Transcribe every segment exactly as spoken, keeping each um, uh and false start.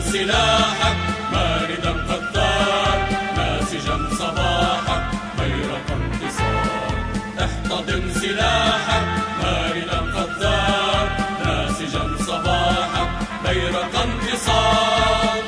سلاحك ماردا قدار ناسجا صباحك غيرك انتصار. احتضن سلاحك ماردا قدار ناسجا صباحك غيرك انتصار.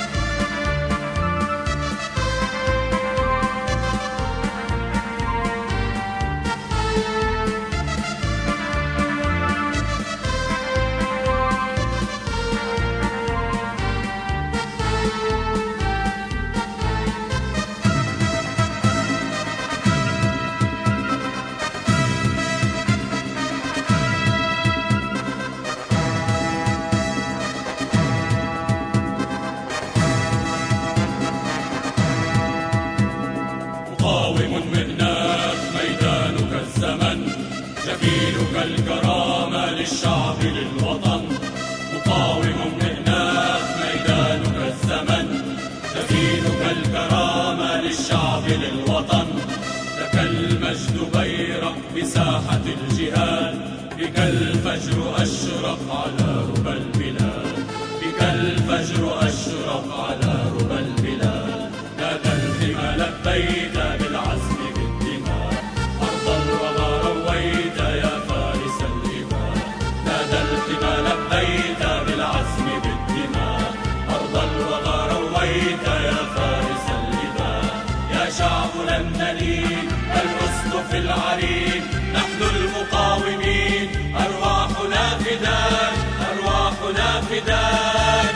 مقاوم مهناك ميدانك الزمن جبينك الكرامة للشعب للوطن. مقاوم مهناك ميدانك الزمن جبينك الكرامة للشعب للوطن. لك المجد بيرق بساحة الجهاد بك الفجر أشرق على ربى البلاد. بك الفجر أشرق على ربى البلاد. نادى الحمى لبيت بالعزم بالدماء أرض الوغى رويت يا فارس الإباء. نادى الحمى لبيت بالعزم بالدماء أرض الوغى رويت يا فارس الإباء. يا شعب لن نلين الأسد في العرين نحن المقاومين أرواحنا فداك أرواحنا فداك.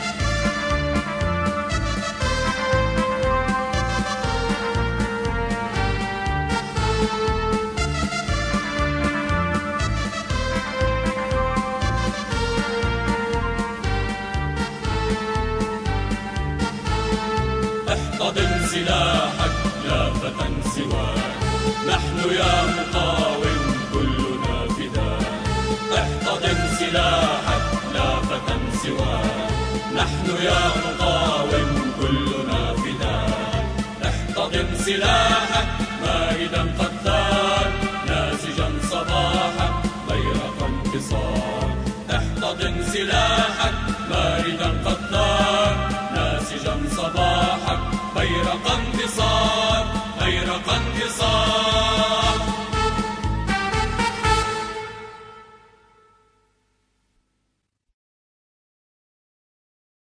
احتضن سلاحك يا فتى سواك نحن يا مقاوم كلنا فداك. احتضن سلاحك لا فتى سواك نحن يا مقاوم كلنا فداك. احتضن سلاحك